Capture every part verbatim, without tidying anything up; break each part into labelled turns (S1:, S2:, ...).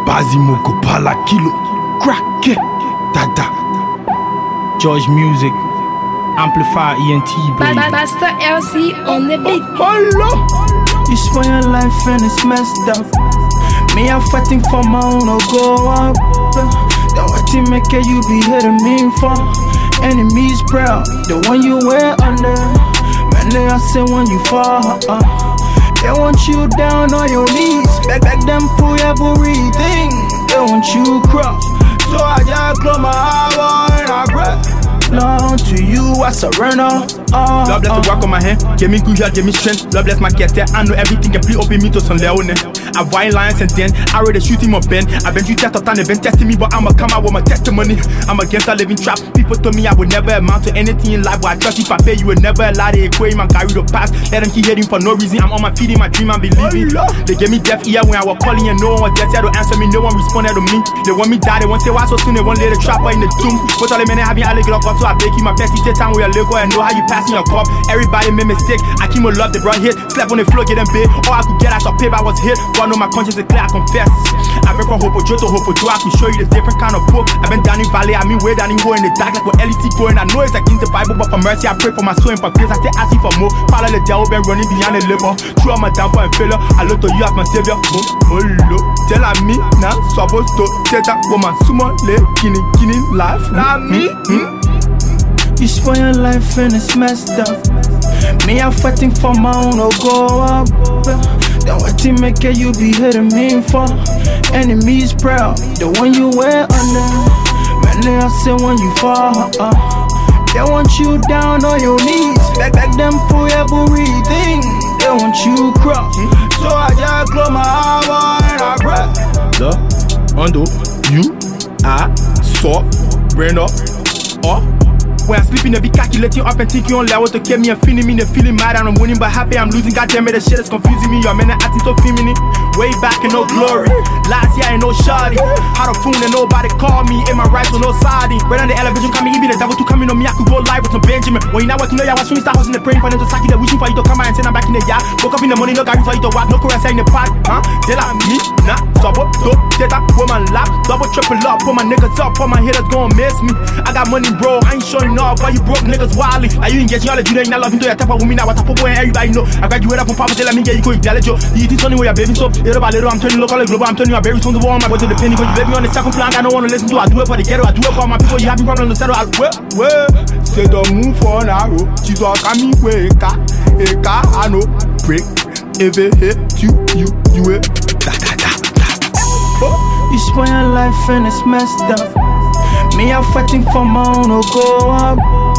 S1: Bazimoko Pala Kilo, crack it, dada. George Music, Amplify E N T, baby.
S2: Master L C on the beat.
S1: Hello.
S3: You spoil your life and it's messed up. Me, I'm fighting for my own, no go up. The what you make it, you be hitting me for. Enemies proud, the one you wear under. Man, they are say when you fall. Uh, they want you down on your knees. Back, back them for everything. They want you cross. So I just close my eyes and I grab. Lord, to you I surrender. Uh,
S1: Lord bless
S3: uh.
S1: the work on my hand. Give me good health, give me strength. Lord bless my cat. I know everything can please open me to some leone. I violent lions and then I ready shoot him up Ben. I've been through test of time, they've been testing me, but I'ma come out with my testimony. I'm against a living trap. People told me I would never amount to anything in life, but I trust if I pay, you would never allow the equate man carry the past. Let them keep heading for no reason. I'm on my feet in my dream, I'm believing. They gave me deaf ear when I was calling and no one was there. They don't answer me, no one responded to me. They want me die, they want say why so soon, they want lay the trapper in the tomb. But all the men having alligator got so I bake you my best. Take time with your Lego and know how you passing your cup. Everybody made mistake. I keep my love, they brought hit. Slept on the floor, get them big. All I could get, I shall pay, but I was hit. But I know my conscience is clear, I confess. I been from Hopo Joe to Hopo Joe. I can show you the different kind of book. I've been down in Valley, I mean way down in hole in the dark, like where L E C going. I know it's against the Bible, but for mercy, I pray for my soul and for grace. I stay asking for more. Follow the devil, been running behind the labor. Through all my downfall and failure, I look to you as my savior. Oh, oh, look. Tell me now, supposed to take that woman, sumo, le, kini, kini, life. Now me, hmm?
S3: You spoil your life and it's messed up. Me, I'm fighting for my own, no go up. The what you make it, you be hitting me for. Enemies proud, the one you wear under. Man, they are say when you fall. Uh, they want you down on your knees. Back, back them for everything. They want you cross. So I just close my eyes and I grab.
S1: The, undo, you, I, saw, brain up, or. When I sleep in the be calculating up and thinking on level to keep me and feeling me, and feeling mad and I'm winning but happy I'm losing. God damn it, the shit is confusing me. Your men are acting so feminine. Way back in no glory. Last year ain't no shoddy. Had a phone and nobody called me. In my rights with no siding. Right on the elevator coming, even the devil to coming on me. I could go live with some Benjamin. When you not working, no, I was swinging start hustling the praying for them to sack you. They're wishing for you to come out and send them back in the yard. Woke up in the morning, no guy for you to walk, no currency in the pot. Huh? They like me, nah. So what do? Take that woman lap. Double triple up, put my niggas up, put my haters gon' miss me. I got money, bro. I ain't showing off. Why you broke niggas wildly? Are you engaging all the you ain't not loving to your type of woman now? What type of boy and everybody know? I graduated from poverty, let me get you go dialect yo. You eat sunny where you're baby so little by little I'm turning local global, I'm turning you a berry on the wall, my boy to the penny, cause you let me on the second plan, I don't wanna listen to. I do it for the ghetto, I do it for my people, you having problems to settle. I well, well, say don't move for an arrow. She's all coming way, car, a car, I know, break, ever hit you, you, you it. Da da da da.
S3: Oh. You spoil your life and it's messed up. Me, I'm fighting for my own, no go up.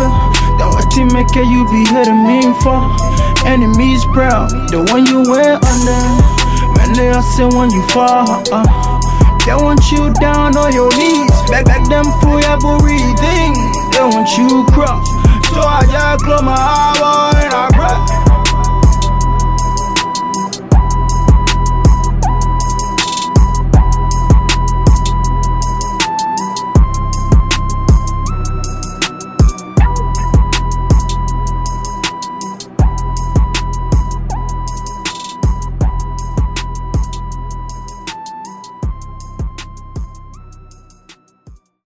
S3: The what you make it, you be hitting me for. Enemies proud, the one you wear under. Man, they are say when you fall. Uh, they want you down on your knees. Back, back them for everything. They want you cross. So I just close my eyes